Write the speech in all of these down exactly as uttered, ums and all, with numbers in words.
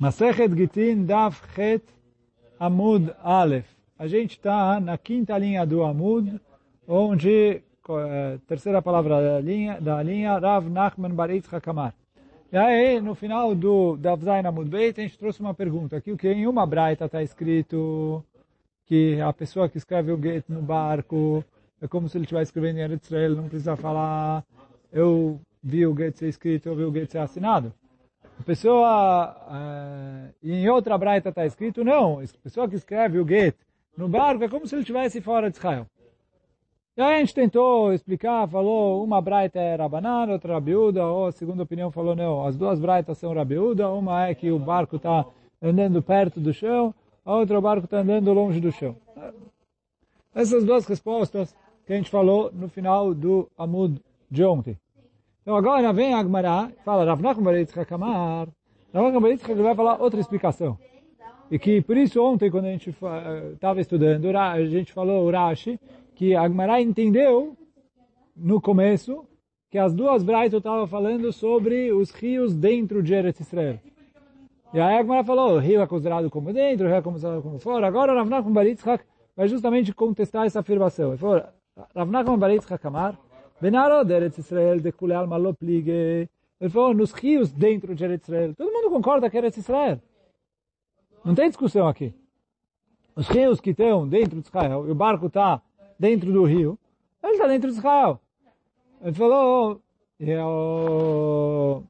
Masechet Gitin Daf Chet Amud Aleph. A gente está na quinta linha do Amud, onde, é, terceira palavra da linha, da linha Rav Nachman bar Yitzchak Amar. E aí, no final do Daf Zayin Amud Beit, a gente trouxe uma pergunta. Aqui, o que em uma braita está escrito que a pessoa que escreve o get no barco é como se ele estivesse escrevendo em Eretz Israel, não precisa falar eu vi o get ser escrito, eu vi o get ser assinado. A pessoa, uh, em outra braita está escrito, não, a pessoa que escreve o get no barco é como se ele estivesse fora de Israel. E aí a gente tentou explicar, falou, uma braita é Rabanan, outra Rabiúda, ou a segunda opinião falou, não, as duas braitas são Rabiúda, uma é que o barco está andando perto do chão, a outra o barco está andando longe do chão. Essas duas respostas que a gente falou no final do Amud de ontem. Então agora vem a Agmará, fala, Rav Nachman bar Yitzchak Amar, Rav Nachman bar Yitzchak vai falar outra explicação. E que por isso ontem, quando a gente estava estudando, a gente falou o Rashi, que a Agmará entendeu no começo que as duas braitas estavam falando sobre os rios dentro de Eretz Israel. E aí a Agmará falou, o rio é considerado como dentro, o rio é considerado como fora. Agora Rav Nachman bar Yitzchak vai justamente contestar essa afirmação. Ele falou, Rav Nachman bar Yitzchak Amar, Benarod Eretz Israel de Kule Alma Lo Plige. Ele falou, nos rios dentro de Eretz Israel. Todo mundo concorda que é Eretz Israel. Não tem discussão aqui. Os rios que estão dentro de Israel, e o barco está dentro do rio, ele está dentro de Israel. Ele falou, e o,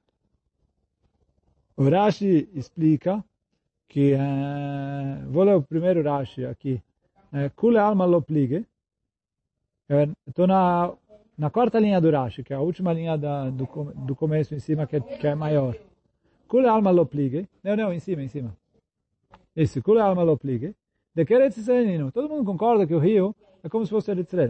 o Rashi explica que, uh, vou ler o primeiro Rashi aqui, Kule Alma Lo Plige. Estou na, na quarta linha do Rashi, que é a última linha da, do, do começo em cima, que é, que é maior. Kule Alma Lo Plige. Não, não, em cima, em cima. Esse, Kule Alma Lo Plige. De que Eretz Israel. Todo mundo concorda que o rio é como se fosse Eretz Israel.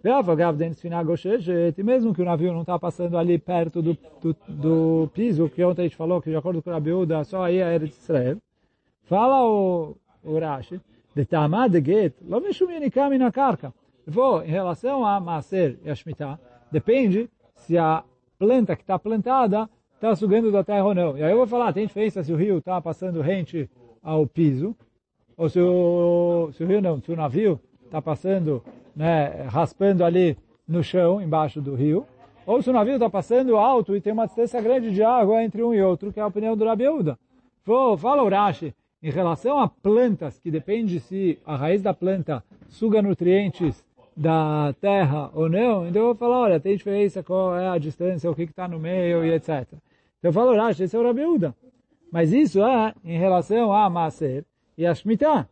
E mesmo que o navio não está passando ali perto do, do, do piso, que ontem a gente falou, que de acordo com a Rabiúda, só aí é Eretz Israel. Fala o, o Rashi, de Tamad de Get, lo mishuminikami na karka. Vou, em relação a Maaser e a Shemitah, depende se a planta que está plantada está sugando da terra ou não. E aí eu vou falar, tem diferença se o rio está passando rente ao piso, ou se o, se o rio não, se o navio está passando, né, raspando ali no chão, embaixo do rio, ou se o navio está passando alto e tem uma distância grande de água entre um e outro, que é a opinião do Rabi Yehuda. Vou, fala o Rashi, em relação a plantas, que depende se a raiz da planta suga nutrientes da terra ou não, então eu vou falar, olha, tem diferença qual é a distância, o que está no meio e etcétera. Então eu falo, Rashi, esse é o Rabi Yehuda. Mas isso é em relação a Maaser e a Shemitah.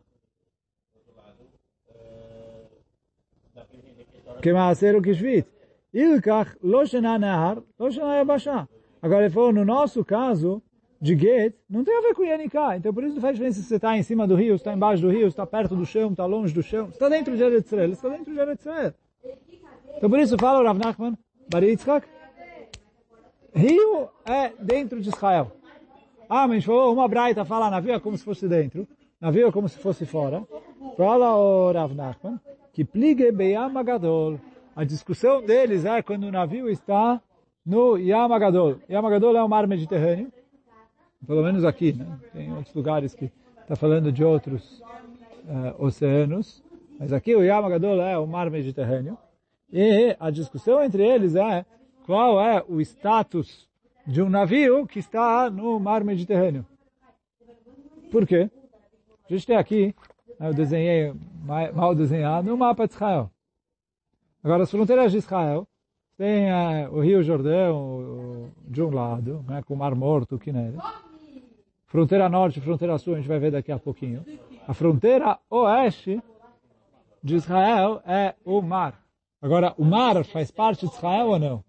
Que Maaser o que Shvit. Ilkach lo shena nehar, lo shena yabashá. Agora ele falou, no nosso caso, de Get, não tem a ver com Yaniká. Então por isso não faz diferença se você está em cima do rio, se está embaixo do rio, se está perto do chão, está longe do chão. Se está dentro de Eretz Israel, se está dentro de Eretz Israel. Então por isso fala o Rav Nachman bar Yitzchak, rio é dentro de Israel. Ah, mas falou, uma braita fala navio é como se fosse dentro, navio é como se fosse fora. Fala o Rav Nachman que pligue beyam agadol. A discussão deles é quando o navio está no Yam Agadol. Yam Agadol é o mar Mediterrâneo. Pelo menos aqui, né? Tem outros lugares que está falando de outros uh, oceanos, mas aqui o Yam Agadol é o mar Mediterrâneo, e a discussão entre eles é qual é o status de um navio que está no mar Mediterrâneo. Por quê? A gente tem aqui, né, eu desenhei mal desenhado, um mapa de Israel. Agora, as fronteiras de Israel, tem uh, o Rio Jordão de um lado, né, com o Mar Morto, Kinneret. Fronteira norte e fronteira sul, a gente vai ver daqui a pouquinho. A fronteira oeste de Israel é o mar. Agora, o mar faz parte de Israel ou não?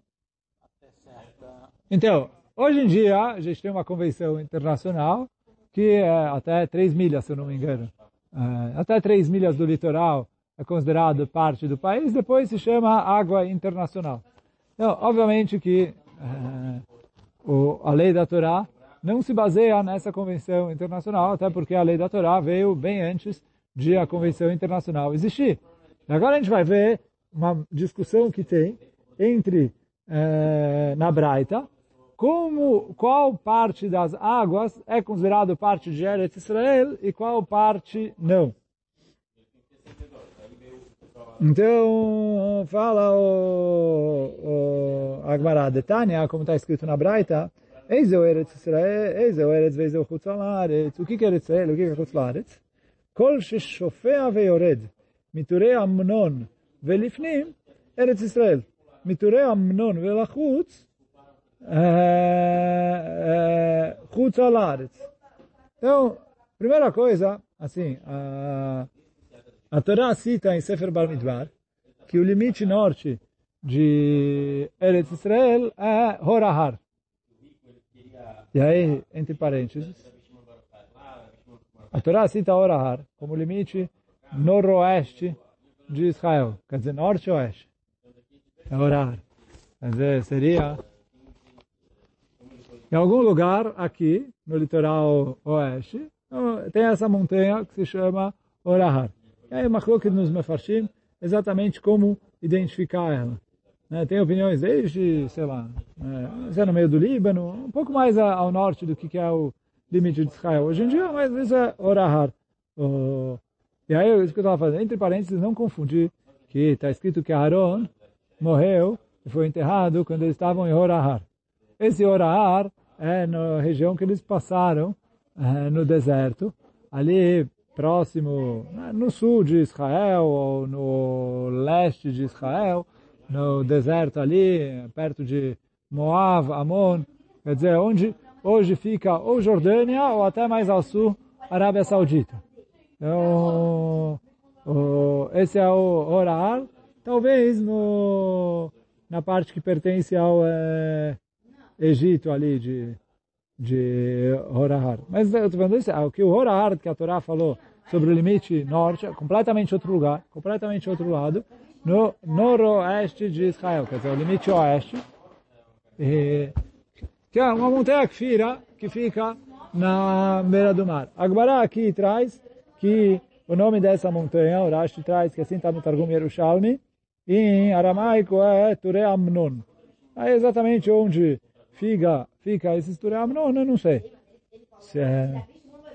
Então, hoje em dia, a gente tem uma convenção internacional que é até três milhas, se eu não me engano. É, até três milhas do litoral é considerado parte do país, depois se chama água internacional. Então, obviamente que é, o, a lei da Torá não se baseia nessa convenção internacional, até porque a lei da Torá veio bem antes de a convenção internacional existir. E agora a gente vai ver uma discussão que tem entre, é, na Braita, como, qual parte das águas é considerado parte de Eretz Israel e qual parte não. Então, fala o, o Agmará de Tânia, como está escrito na Braita, Eis é o Eretz Israel, eis é o Eretz, eis é o Chutz Laaretz. O que é Eretz Israel, o que é Chutz Laaretz? Kol sheshofea veyored, miturei Amnon velifnim, Eretz Israel. Miturei Amnon velachutz, Chutz Laaretz. Então, primeira coisa, assim, a, a Torá cita em Sefer Bamidbar que o limite norte de Eretz Israel é Horahar. E aí, entre parênteses, a Torá cita Horahar como limite noroeste de Israel. Quer dizer, norte e oeste. É Horahar. Quer dizer, seria em algum lugar aqui, no litoral oeste, tem essa montanha que se chama Horahar. E aí, Machlokes nos Mefarshim, exatamente como identificar ela. Tem opiniões desde, sei lá, é, é no meio do Líbano, um pouco mais ao norte do que é o limite de Israel hoje em dia, mas isso é Horahar. Oh, e aí, isso que eu estava fazendo, entre parênteses, não confundir que está escrito que Aaron morreu e foi enterrado quando eles estavam em Horahar. Esse Horahar é na região que eles passaram é, no deserto, ali próximo, no sul de Israel ou no leste de Israel, no deserto ali, perto de Moab, Amon, quer dizer, onde hoje fica ou Jordânia ou até mais ao sul, Arábia Saudita. Então, o, esse é o Horahar, talvez no, na parte que pertence ao é, Egito ali, de, de Horahar. Mas eu estou falando isso, o que o Horahar, que a Torá falou sobre o limite norte, é completamente outro lugar, completamente outro lado, no noroeste de Israel, quer dizer, o limite oeste, e, que é uma montanha que fica, que fica na beira do mar. Agmará aqui traz que o nome dessa montanha, o Rashi traz, que assim está no Targum Yerushalmi, em aramaico é Turei Amnon. Aí exatamente onde fica, fica esse Turei Amnon, eu não sei. Se é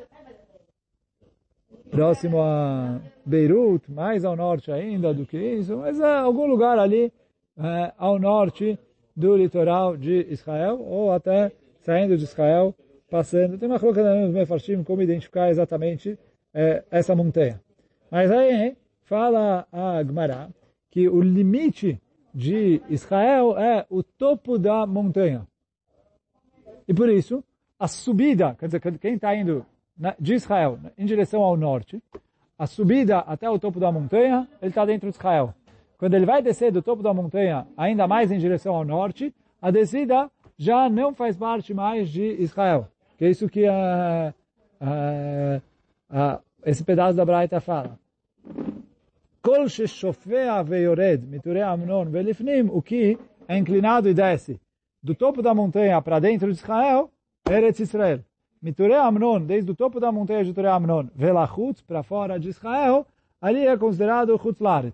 próximo a Beirut, mais ao norte ainda do que isso, mas é algum lugar ali é, ao norte do litoral de Israel, ou até saindo de Israel, passando. Tem uma coisa nos Mefarshim como identificar exatamente é, essa montanha. Mas aí fala a Gemara que o limite de Israel é o topo da montanha. E por isso, a subida, quer dizer, quem está indo de Israel em direção ao norte, a subida até o topo da montanha, ele está dentro de Israel. Quando ele vai descer do topo da montanha, ainda mais em direção ao norte, a descida já não faz parte mais de Israel. Que é isso que uh, uh, uh, esse pedaço da Braita fala. Kol sheshofea veyored miturei Amnon velifnim, o que é inclinado e desce do topo da montanha para dentro de Israel, Eretz Israel. Miturei Amnon, desde o topo da montanha de Turei Amnon, velachutz, para fora de Israel, ali é considerado Chutz Laaretz.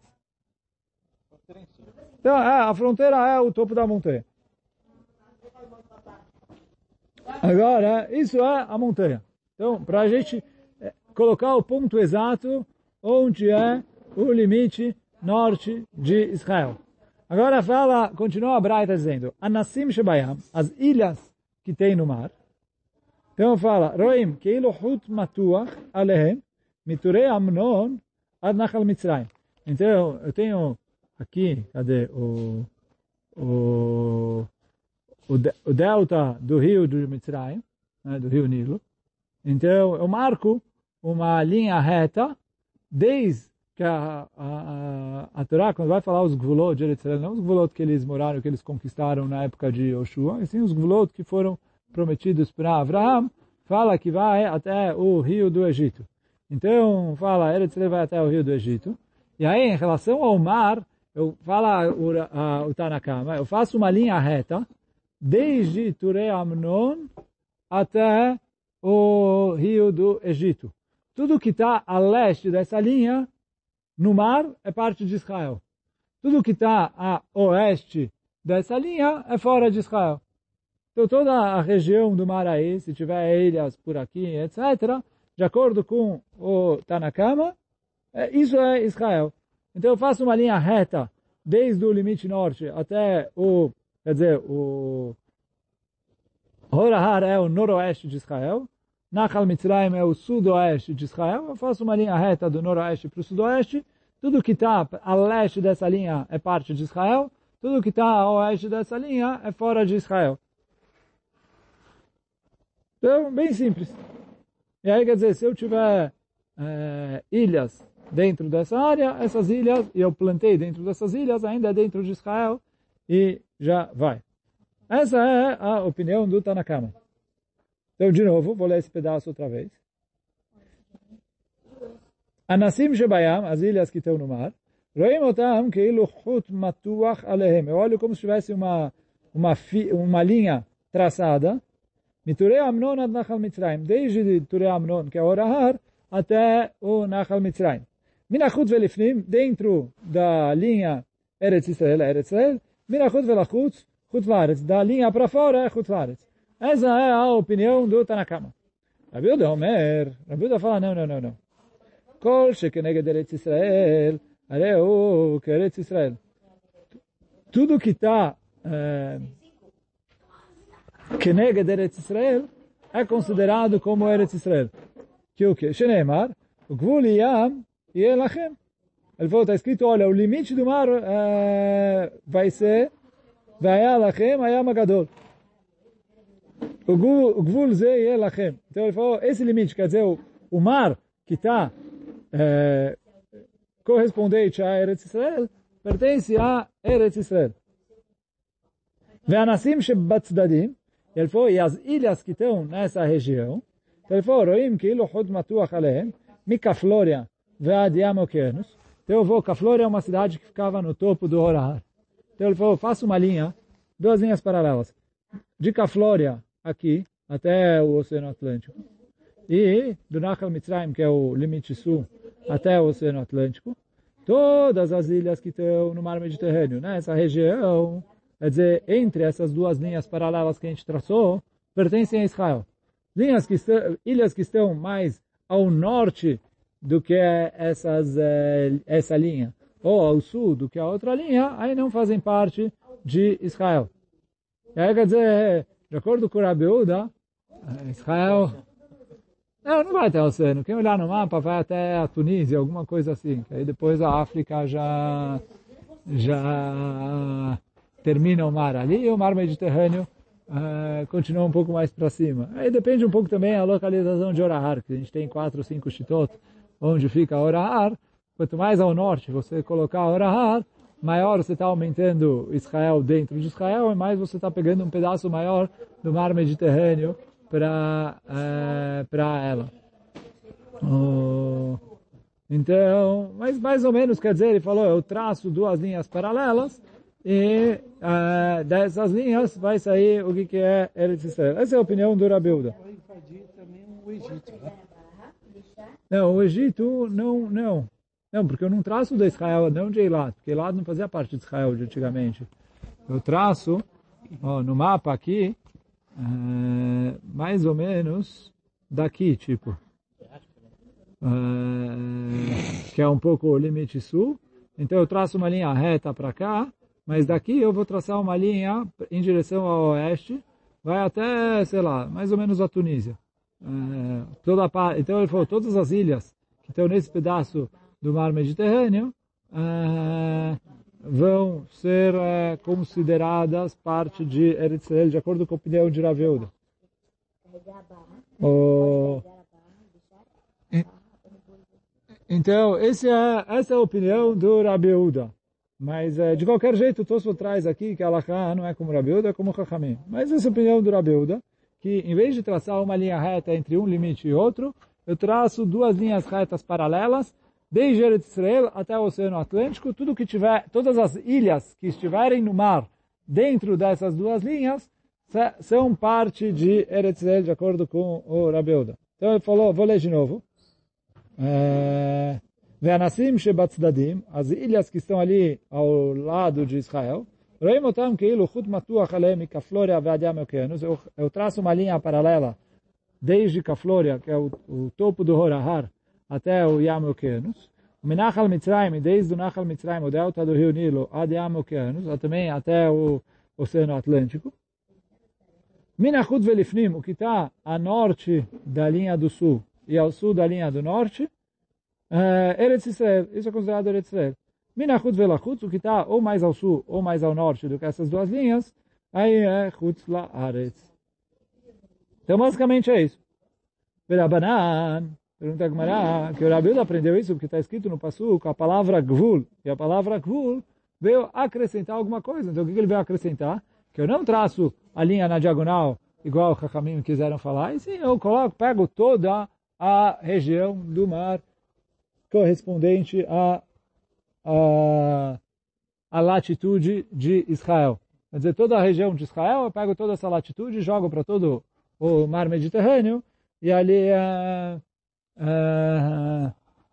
Então, é, a fronteira é o topo da montanha. Agora, isso é a montanha. Então, para a gente é, colocar o ponto exato onde é o limite norte de Israel. Agora fala, continua a Braita dizendo, Anassim Shebayam, as ilhas que tem no mar. Então fala, Roim, Keilu Hut Matuach Alehem, Miturei Amnon Ad Nachal Mitzrayim. Então, eu tenho aqui, cadê, o, o, o, o delta do rio de Mitzrayim, né, do rio Nilo. Então, eu marco uma linha reta, desde que a, a, a, a Torá, quando vai falar os gvulot de Eretz Israel, não os gvulot que eles moraram, que eles conquistaram na época de Yoshua, e sim os gvulot que foram prometidos para Abraham, fala que vai até o rio do Egito. Então, fala, Eretz Israel vai até o rio do Egito. E aí, em relação ao mar, eu falo o, a, o Tanakama, eu faço uma linha reta, desde Turei Amnon até o rio do Egito. Tudo que está a leste dessa linha, no mar, é parte de Israel. Tudo que está a oeste dessa linha é fora de Israel. Então toda a região do mar aí, se tiver ilhas por aqui, etcétera, de acordo com o Tanakama, isso é Israel. Então eu faço uma linha reta desde o limite norte até o, quer dizer, o Horahar é o noroeste de Israel, Nachal Mitzrayim é o sudoeste de Israel, eu faço uma linha reta do noroeste para o sudoeste, tudo que está a leste dessa linha é parte de Israel, tudo que está a oeste dessa linha é fora de Israel. Então, bem simples. E aí, quer dizer, se eu tiver é, ilhas dentro dessa área, essas ilhas, e eu plantei dentro dessas ilhas, ainda é dentro de Israel, e já vai. Essa é a opinião do Tanakama. Então, de novo, vou ler esse pedaço outra vez. Anassim Shebayam, as ilhas que estão no mar, Roim otam keilu chut matuach alehem. Eu olho como se tivesse uma, uma, fi, uma linha traçada, Miturei Amnon ad Nachal Mitzrayim, desde Turei Amnon, que é Horahar, até o Nachal Mitzrayim. Minachut velifnim, dentro da linha Eretz Israel, Eretz Israel, Minachut velachutz, Chutz Laaretz, da linha para fora é Chutz Laaretz. Essa é a opinião do Tanakama. Rabi Yehuda Omer, Rabi Yehuda fala, não, não, não, não. Kol shekeneged Eretz Israel, areu que Eretz Israel. Tudo que está é, keneged Eretz Israel é considerado como Eretz Israel. Que o que? Sheneemar, o Gvul Yam Yelachem. Ele falou, está escrito, olha, o limite do mar é, vai ser Vaya Lachem Hayam Agadol. O Gvul Ze Yelachem. Então ele falou, esse limite, quer dizer, o, o mar que está é, correspondente a Eretz Israel, pertence a Eretz Israel. Ve'anassim shebatzdadim, ele falou, e as ilhas que estão nessa região, ele falou, roim כאילו חוד מתוח עליהם, מכפלוריה ועד ים אוקיינוס. Então eu vou, Kaflória é uma cidade que ficava no topo do Horahar. Então ele falou, faço uma linha, duas linhas paralelas, de Kaflória aqui, até o Oceano Atlântico, e do Nachal Mitzrayim, que é o limite sul, até o Oceano Atlântico, todas as ilhas que estão no Mar Mediterrâneo, nessa região, quer dizer, entre essas duas linhas paralelas que a gente traçou, pertencem a Israel. Linhas que estão, ilhas que estão mais ao norte do que essas, essa linha, ou ao sul do que a outra linha, aí não fazem parte de Israel. E aí, quer dizer, de acordo com o Rabi Yehuda, Israel não, não vai até o oceano. Quem olhar no mapa vai até a Tunísia, alguma coisa assim. Aí depois a África já, já termina o mar ali, e o mar Mediterrâneo Uh, continua um pouco mais para cima. Aí depende um pouco também a localização de Horahar, que a gente tem quatro ou cinco shitot, onde fica Horahar. Quanto mais ao norte você colocar Horahar, maior você está aumentando Israel dentro de Israel, e mais você está pegando um pedaço maior do mar Mediterrâneo para uh, para ela. Uh, então, mas mais ou menos, quer dizer, ele falou, eu traço duas linhas paralelas, e uh, dessas linhas vai sair o que, que é Eretz Israel. Essa é a opinião do Rabi Yehuda. Vai invadir também o Egito, né? Não, o Egito não, não. Não, porque eu não traço de Israel, não de Eilat, porque Eilat não fazia parte de Israel de antigamente. Eu traço, ó, no mapa aqui, uh, mais ou menos daqui, tipo. Uh, que é um pouco o limite sul. Então eu traço uma linha reta para cá, mas daqui eu vou traçar uma linha em direção ao oeste, vai até, sei lá, mais ou menos a Tunísia. É, toda a, então ele falou, todas as ilhas que estão nesse pedaço do mar Mediterrâneo é, vão ser é, consideradas parte de Eretz Israel, de acordo com a opinião de Rabi Yehuda. O... Então, esse é, essa é a opinião do Rabi Yehuda. Mas, de qualquer jeito, o Tosfot traz aqui que a Halakha não é como Rabi Yehuda, é como Chachamim. Mas essa é a opinião do Rabi Yehuda, que em vez de traçar uma linha reta entre um limite e outro, eu traço duas linhas retas paralelas, desde Eretz Israel até o Oceano Atlântico, tudo que tiver, todas as ilhas que estiverem no mar dentro dessas duas linhas, são parte de Eretz Israel, de acordo com o Rabi Yehuda. Então ele falou, vou ler de novo. É... Ve'anassim shebatzdadim, as ilhas que estão ali ao lado de Israel, eu, eu traço uma linha paralela desde Kaflória, que é o, o topo do Horahar, até o Yam Okeanos. Minachal Mitzrayim, desde o Nachal Mitzrayim, o delta do Rio Nilo, ad Yam Okeanos, também até o Oceano Atlântico. Minachut Velifnim, o que está a norte da linha do sul e ao sul da linha do norte, uh, Eretz Israel, isso é considerado Eretz Israel. Minachut Velachutz, o que está ou mais ao sul ou mais ao norte do que essas duas linhas, aí é Chutz La'aretz. Então, basicamente é isso. Verabanan, pergunta a Gemara, que o Rabi aprendeu isso, porque está escrito no Pasuk, a palavra Gvul, e a palavra Gvul veio acrescentar alguma coisa. Então, o que ele veio acrescentar? Que eu não traço a linha na diagonal, igual o Chachamim quiseram falar, e sim, eu coloco, pego toda a região do mar correspondente a, a, a latitude de Israel. Quer dizer, toda a região de Israel, eu pego toda essa latitude e jogo para todo o mar Mediterrâneo, e ali é, é,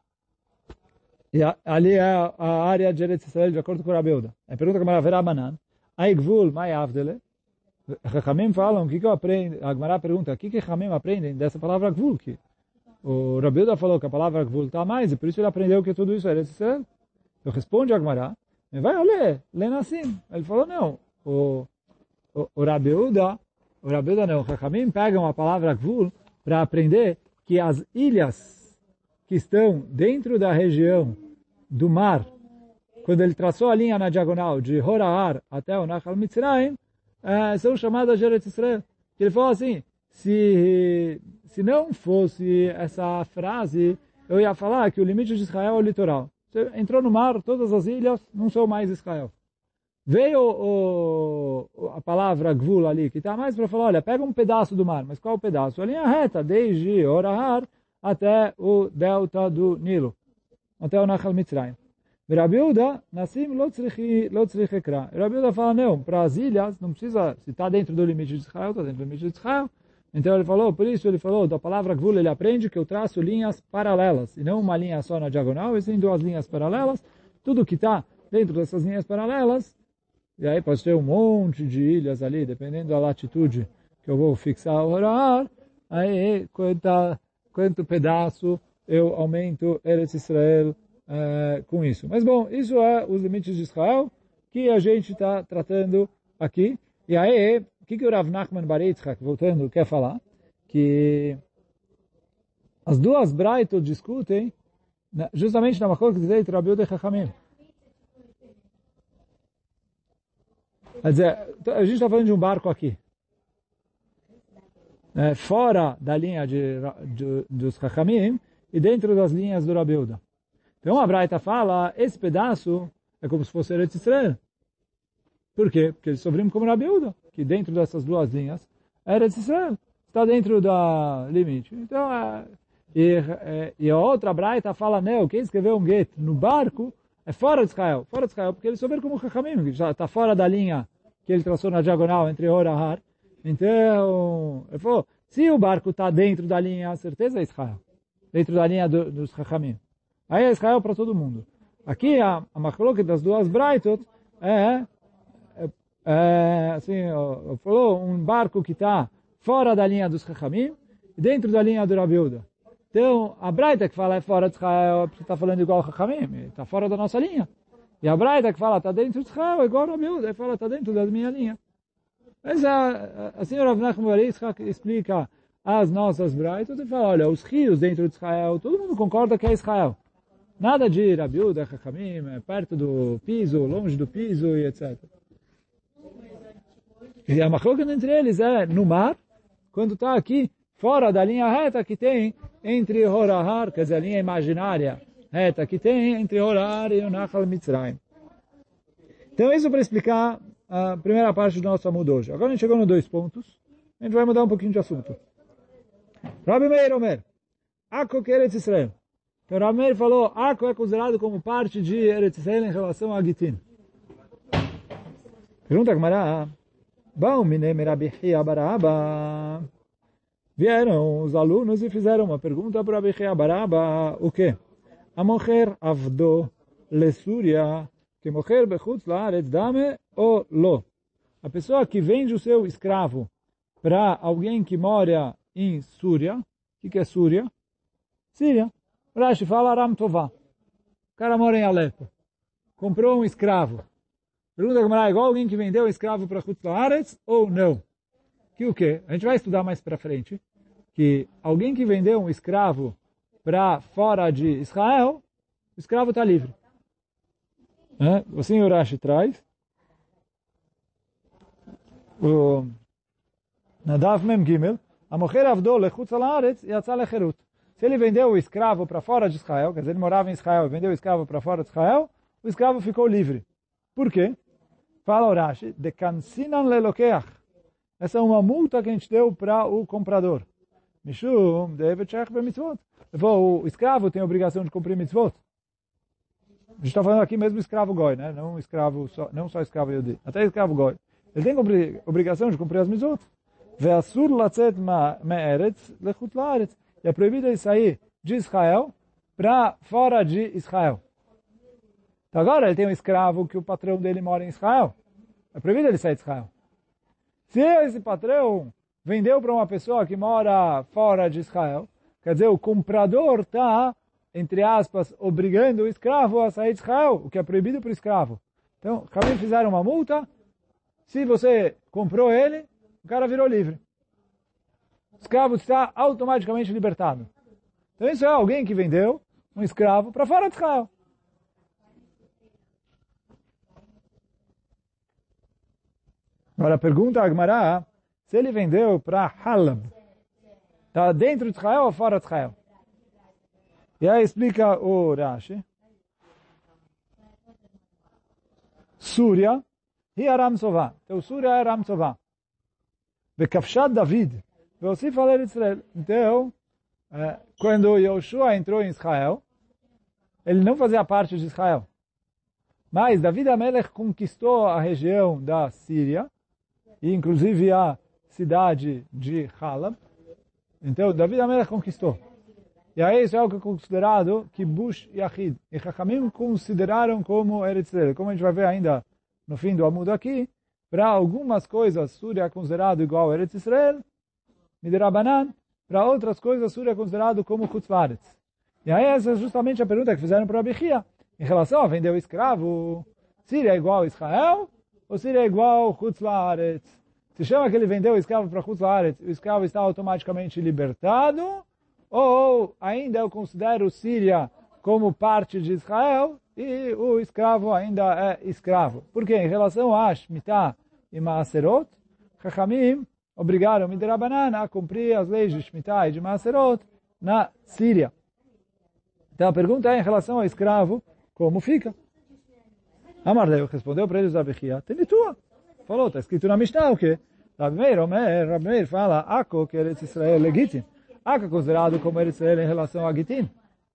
e a, ali é a área de Eretz Israel, de acordo com o Rabi Yehuda. A pergunta que a Gemara verá banan, aí Gvul, mai avdele, Chachamim falam, o que que eu aprendo? A Gemara pergunta, o que que Chachamim aprendem dessa palavra Gvul? Que o Rabi Yehuda falou que a palavra Gvul está mais, e por isso ele aprendeu que tudo isso é Eretz Israel. Eu respondo a Gemara, vai ler, lê Nassim. Ele falou, não, o, o, o Rabi Yehuda, o Rabi Yehuda não, o Chachamim pegam a palavra Gvul para aprender que as ilhas que estão dentro da região do mar, quando ele traçou a linha na diagonal de Horahar até o Nachal Mitzrayim, é, são chamadas de Eretz Israel. Ele falou assim, se, se não fosse essa frase, eu ia falar que o limite de Israel é o litoral. Você entrou no mar, todas as ilhas não são mais Israel. Veio o, a palavra Gvul ali, que está mais para falar, olha, pega um pedaço do mar, mas qual o pedaço? A linha reta, desde Horahar até o delta do Nilo, até o Nachal Mitzrayim. Rabi Yehuda, Nassim lo tzrich ekra. Rabi Yehuda fala, não, para as ilhas, não precisa, se está dentro do limite de Israel, está dentro do limite de Israel. Então ele falou, por isso ele falou, da palavra Gvul ele aprende que eu traço linhas paralelas, e não uma linha só na diagonal, e sim duas linhas paralelas. Tudo que está dentro dessas linhas paralelas, e aí pode ter um monte de ilhas ali, dependendo da latitude que eu vou fixar o Horahar, aí quanto, quanto pedaço eu aumento Eretz Israel uh, com isso. Mas bom, isso é os limites de Israel que a gente está tratando aqui. E aí, o que, que o Rav Nachman Bar Yitzchak, voltando, quer falar? Que as duas Braitot discutem justamente na Machloket que diz Rabi Yehuda e Chachamim. Quer dizer, a gente está falando de um barco aqui. É, fora da linha de, de, dos Chachamim e dentro das linhas do Rabi Yehuda. Então a Braita fala, esse pedaço é como se fosse Eretz Israel. Por quê? Porque eles sofrem como Rabi Yehuda, que dentro dessas duas linhas é Eretz Israel. Está dentro da limite. Então, é, e, é, e a outra Braita fala, não, quem escreveu um gueto no barco é fora de Israel. Fora de Israel, porque eles sofrem como Chachamim, que já está fora da linha que ele traçou na diagonal entre Horahar. Então, ele falou, se o barco está dentro da linha, a certeza é Israel. Dentro da linha do, dos Chachamim. Aí é Israel para todo mundo. Aqui, a, a Machloket das duas Braitot é, é, é assim, eu, eu falou, um barco que está fora da linha dos Chachamim e dentro da linha do Rabi Yehuda. Então, a Braita que fala é fora de Israel, você está falando igual ao Chachamim, está fora da nossa linha. E a Braita que fala está dentro de Israel, é igual ao Rabi Yehuda, ele fala está dentro da minha linha. Mas a, a senhora Rav Nachman Bar Yitzchak explica as nossas Braitot e fala, olha, os rios dentro de Israel, todo mundo concorda que é Israel. Nada de Rabi Yehuda, Chachamim, é perto do piso, longe do piso e etcétera. E a machloket entre eles é no mar, quando está aqui, fora da linha reta que tem entre Horahar, quer dizer, a linha imaginária reta que tem entre Horahar e o Nachal Mitzrayim. Então isso para explicar a primeira parte do nosso Amud hoje. Agora a gente chegou nos dois pontos, a gente vai mudar um pouquinho de assunto. Rabi Meir Omer, Akko que Eretz Israel. Então Rabi Meir falou, Akko é considerado como parte de Eretz Israel em relação a Gitin. Pergunta a Gemara, Bom, Minem Rabi Chia bar Abba. Vieram os alunos e fizeram uma pergunta para Rabi Chia bar Abba, o quê? A mocher avdo le Súria, que mocher bechutz laaretz dame o lo. A pessoa que vende o seu escravo para alguém que mora em Súria, o que, que é Súria? Síria. Rashi fala Aram Tová. O cara mora em Alepo. Comprou um escravo. Pergunta como é igual alguém que vendeu o escravo para Chutz La'aretz ou não? Que o quê? A gente vai estudar mais para frente. Que alguém que vendeu um escravo para fora de Israel, o escravo está livre. É? Assim o Rashi traz. O Nadav Mem Gimel, a mocher avdou lechutz la'aretz yatzah lecherut. Se ele vendeu o escravo para fora de Israel, quer dizer, ele morava em Israel e vendeu o escravo para fora de Israel, o escravo ficou livre. Por quê? Fala o Rashi, de kansinan lelokeach. Essa é uma multa que a gente deu para o comprador. Mishum devetchech b'mitzvot. O escravo tem a obrigação de cumprir mitzvot. A gente está falando aqui mesmo escravo goi, né? Não escravo só, não só escravo yehudi, até escravo goi. Ele tem a obrigação de cumprir as mitzvot. Ve'asur latzet me'eretz lechutz la'aretz. E é proibido ele sair de Israel para fora de Israel. Então agora ele tem um escravo que o patrão dele mora em Israel. É proibido ele sair de Israel. Se esse patrão vendeu para uma pessoa que mora fora de Israel, quer dizer, o comprador está, entre aspas, obrigando o escravo a sair de Israel, o que é proibido para o escravo. Então, também fizeram uma multa. Se você comprou ele, o cara virou livre. O escravo está automaticamente libertado. Então isso é alguém que vendeu um escravo para fora de Israel. Agora pergunta a Agmará, se ele vendeu para Halab, está dentro de Israel ou fora de Israel? E aí explica o Rashi. Súria e Aram Sová. Então Súria é Aram Sová. Bekafshat David. Você fala de Israel. Então, quando Yoshua entrou em Israel, ele não fazia parte de Israel. Mas David Amelech conquistou a região da Síria, e inclusive a cidade de Halab. Então, David Amelech conquistou. E aí isso é o que é considerado Kibush Yachid. E Chachamim consideraram como Eretz Israel. Como a gente vai ver ainda no fim do Amud aqui, para algumas coisas, Súria é considerado igual Eretz Israel, Midrabanan, para outras coisas, Súria é considerado como Chutz La'aretz. E aí essa é justamente a pergunta que fizeram para Rabi Chia. Em relação a vender o escravo, Síria é igual a Israel ou Síria é igual a Chutz La'aretz? Se chama que ele vendeu o escravo para Chutz La'aretz, o escravo está automaticamente libertado, ou ainda eu considero Síria como parte de Israel e o escravo ainda é escravo. Porque em relação a Shemitah e Maaserot, Chachamim obrigaram Midrabanan a cumprir as leis de Shemitah e de Maaserot na Síria. Então a pergunta é em relação ao escravo, como fica? Amardeu respondeu para eles, Rabi Chia, tem tua. Falou, está escrito na Mishnah o quê? Rabi Meir, Omer, Rabi Meir fala, Ako, que Eretz Israel é legítimo. Ako é considerado como Eretz Israel em relação a Gitim.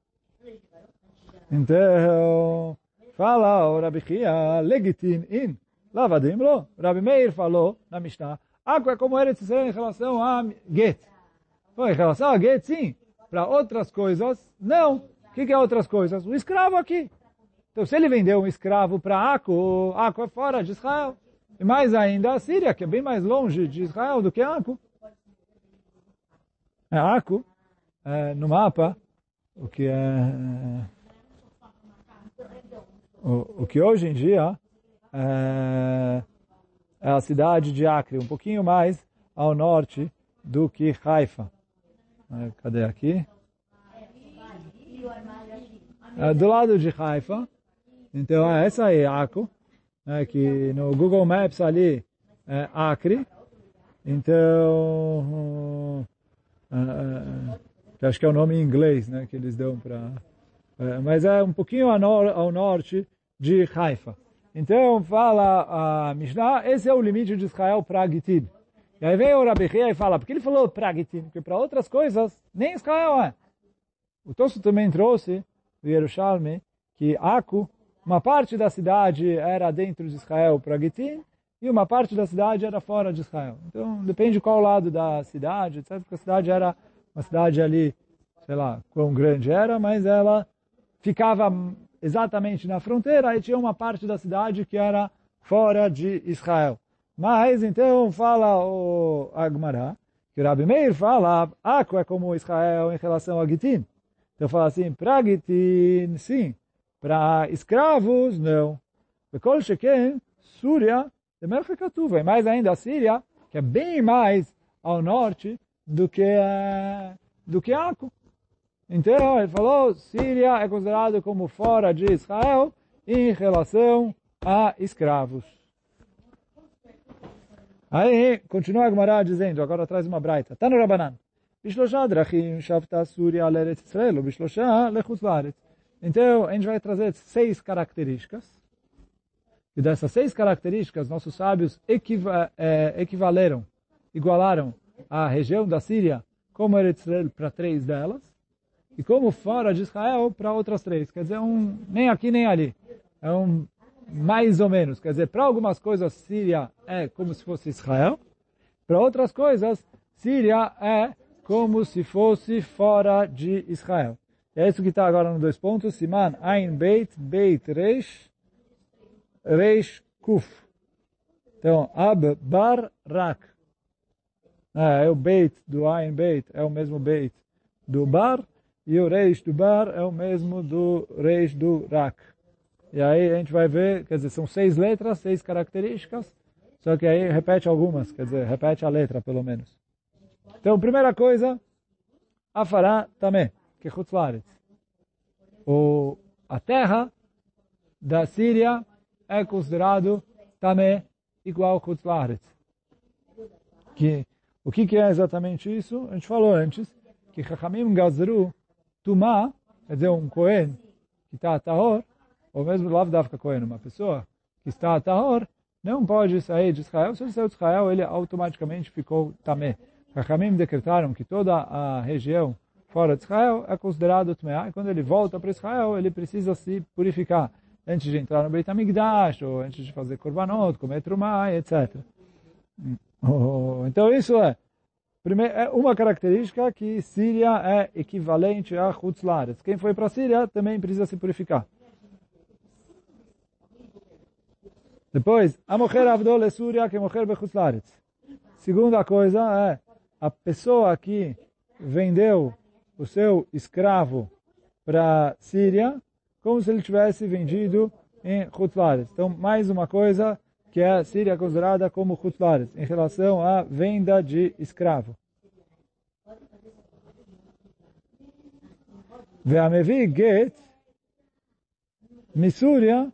Então, fala o Rabi Chia, legitim in, lavadim lo. Rabi Meir falou na Mishnah, Ako é como Eretz Israel em relação a Get. Então, em relação a Get, sim. Para outras coisas, não. O que, que é outras coisas? O escravo aqui. Então, se ele vendeu um escravo para Ako, Ako é fora de Israel. E mais ainda a Síria, que é bem mais longe de Israel do que Ako. É Ako, é, no mapa, o que é... O, o que hoje em dia é, é a cidade de Acre, um pouquinho mais ao norte do que Haifa. É, cadê aqui? É, do lado de Haifa. Então, é, essa aí é Ako, é, que no Google Maps ali é Acre. Então, é, é, acho que é o nome em inglês, né, que eles dão para... É, mas é um pouquinho ao, nor ao norte de Haifa. Então, fala a Mishnah, esse é o limite de Israel para Gitim. E aí vem o Rabi Chia e fala, porque ele falou para Gitim? Porque para outras coisas, nem Israel é. O Tosso também trouxe, o Yerushalmi, que Ako, uma parte da cidade era dentro de Israel para Gitim, e uma parte da cidade era fora de Israel. Então, depende de qual lado da cidade, etcétera. Porque a cidade era uma cidade ali, sei lá, quão grande era, mas ela ficava exatamente na fronteira e tinha uma parte da cidade que era fora de Israel. Mas, então, fala o Agmará, que o Rabi Meir fala, Aco é como Israel em relação a Gitin. Então fala assim, para Gitin, sim. Para escravos, não. Bekol Sheken, Súria, de Merchekatuva. E mais ainda a Síria, que é bem mais ao norte do que, do que Aco. Então, ele falou, Síria é considerado como fora de Israel em relação a escravos. Aí, continua a Gemara dizendo, agora traz uma braita. Tá no Rabanan. Bishlosha drachim shavta Súria l'Eretz Israel, bishlosha lechutz la'aretz. Então, a gente vai trazer seis características. E dessas seis características, nossos sábios equiva, é, equivaleram, igualaram a região da Síria como Eretz Israel para três delas, e como fora de Israel para outras três. Quer dizer, um, nem aqui nem ali. É um mais ou menos. Quer dizer, para algumas coisas, Síria é como se fosse Israel. Para outras coisas, Síria é como se fosse fora de Israel. É isso que está agora nos dois pontos. Siman, Ain, Beit, Beit, Reish, Reish, Kuf. Então, Ab, Bar, Rak. É, é o Beit do Ain, Beit, é o mesmo Beit do Bar. E o Reish do Bar é o mesmo do Reish do Rak. E aí a gente vai ver, quer dizer, são seis letras, seis características, só que aí repete algumas, quer dizer, repete a letra pelo menos. Então, primeira coisa, Afará também, que é Chutz La'aretz. O A terra da Síria é considerado também igual Chutz La'aretz. Que, o que, que é exatamente isso? A gente falou antes, que Chachamim Gazru Tumá, quer dizer, um Kohen que está a Tahor, ou mesmo Lav Davka Kohen, uma pessoa que está a Tahor, não pode sair de Israel. Se ele saiu de Israel, ele automaticamente ficou Tamé. Chachamim decretaram que toda a região fora de Israel é considerado Tmeá, e quando ele volta para Israel, ele precisa se purificar antes de entrar no Beit HaMikdash, ou antes de fazer Korbanot, comer Trumá, etcétera. Então isso é, primeiro, é uma característica que Síria é equivalente a Chutz La'aretz. Quem foi para a Síria também precisa se purificar. Depois, a mocher avdol é Súria que mocher bechutz la'aretz. Segunda coisa é a pessoa que vendeu o seu escravo para a Síria como se ele tivesse vendido em Chutz La'aretz. Então, mais uma coisa que a Síria é considerada como Chutz La'aretz em relação à venda de escravo. Ve'amevi get misúria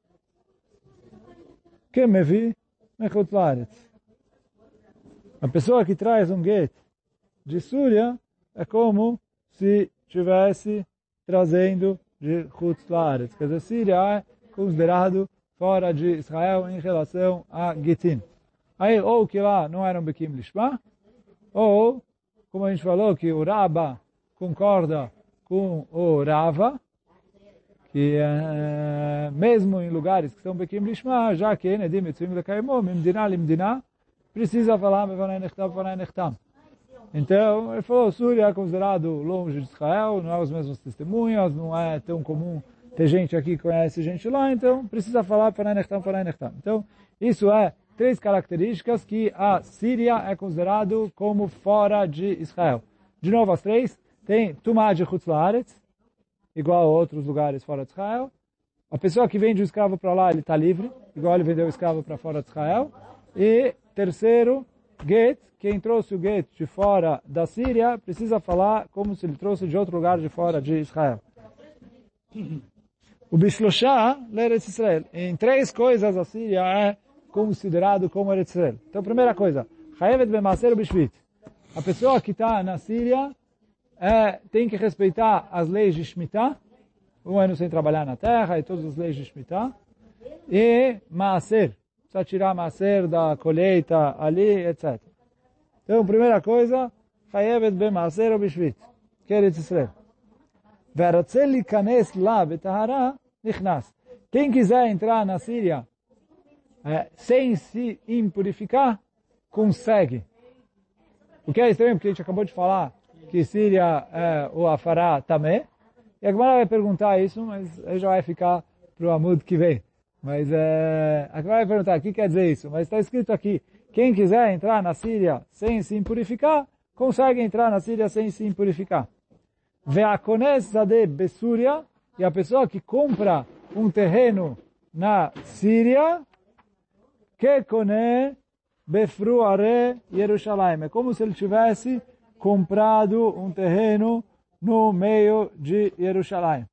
que me vi em Chutz La'aretz. A pessoa que traz um get de Súria é como se estivesse trazendo de Chutz La'aretz. Quer dizer, Síria é considerado fora de Israel em relação a Gitin. Aí, ou que lá não eram Bekim Lishma, ou, como a gente falou, que o Rabba concorda com o Rava, que é, mesmo em lugares que são Bekim Lishma, já que Nedim Etzvim Lekaimom, Mimdina Limdina, precisa falar Mevanai Nechtam, Mevanai Nechtam. Então, ele falou, Súria é considerado longe de Israel, não é os mesmos testemunhas, não é tão comum ter gente aqui que conhece gente lá, então precisa falar Mevanai Nechtam, Mevanai Nechtam. Então, isso é três características que a Síria é considerado como fora de Israel. De novo, as três, tem Tumá de Chutz La'aretz, igual a outros lugares fora de Israel. A pessoa que vende o escravo para lá, ele está livre, igual ele vendeu o escravo para fora de Israel. E terceiro, get, quem trouxe o get de fora da Síria, precisa falar como se ele trouxe de outro lugar de fora de Israel. O Bishloshá, l'Eretz Israel. Em três coisas a Síria é considerado como Eretz Israel. Então, primeira coisa, Chayevet b'maser b'shvit. A pessoa que está na Síria é, tem que respeitar as leis de Shemitah, um ano sem trabalhar na terra e todas as leis de Shemitah, e Maaser, precisa tirar Maaser da colheita ali, etcétera. Então, primeira coisa, Chayevet b'maser b'shvit, que é Eretz Israel. Ve'ratzel likanes la betahara nichnas. Quem quiser entrar na Síria é, sem se impurificar, consegue. O que é estranho, porque a gente acabou de falar que Síria é o Afará também. E a Gemara vai perguntar isso, mas aí já vai ficar para o Amud que vem. Mas é, a vai perguntar, o que quer dizer isso? Mas está escrito aqui, quem quiser entrar na Síria sem se impurificar, consegue entrar na Síria sem se impurificar. Ve'akones zadeh besúria, e a pessoa que compra um terreno na Síria, que kone befruare Yerushalayim. É como se ele tivesse comprado um terreno no meio de Jerusalém.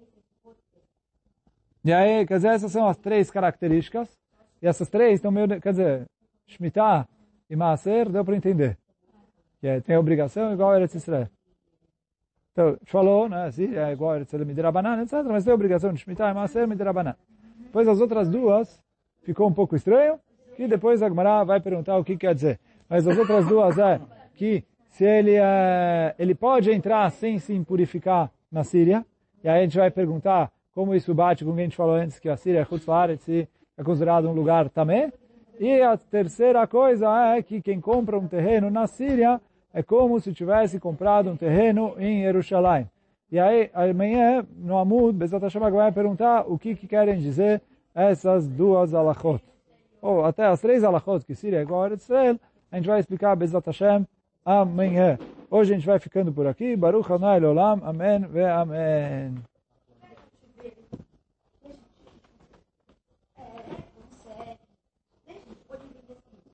E aí, quer dizer, essas são as três características. E essas três estão meio, quer dizer, Shemitah e Maaser, deu para entender. Que é, tem a obrigação igual a Eretz Israel. Então, a gente falou, né, assim, é igual a Eretz Israel, Midirabanan, etcétera. Mas tem a obrigação de Shemitah e Maaser, Midirabanan. Depois as outras duas, ficou um pouco estranho, que depois a Gemara vai perguntar o que quer dizer. Mas as outras duas é que se ele, é, ele pode entrar sem se impurificar na Síria, e aí a gente vai perguntar como isso bate com o que a gente falou antes, que a Síria é Chutz La'aretz e é considerado um lugar também. E a terceira coisa é que quem compra um terreno na Síria é como se tivesse comprado um terreno em Jerusalém. E aí, amanhã, no Amud, Bezat Hashem vai perguntar o que, que querem dizer essas duas alachot. Ou até as três alachot, que Síria é igual a Eretz Israel, a gente vai explicar Bezat Hashem amanhã. Hoje a gente vai ficando por aqui. Baruch Adonai Olam. Amém ve Amém.